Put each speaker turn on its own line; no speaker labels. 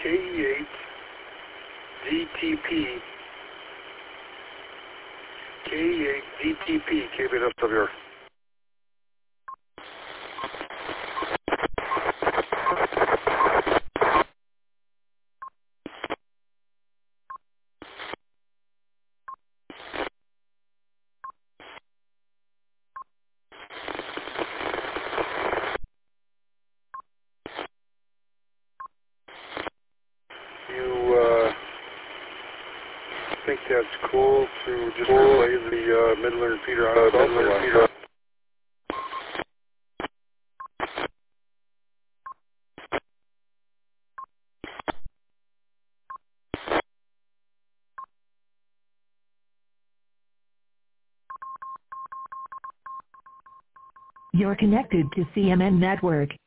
KE8DTP, KE8DTP, KBSWR. You think that's cool to just relay the Midland repeater on the Midland repeater?
You're connected to CMN Network.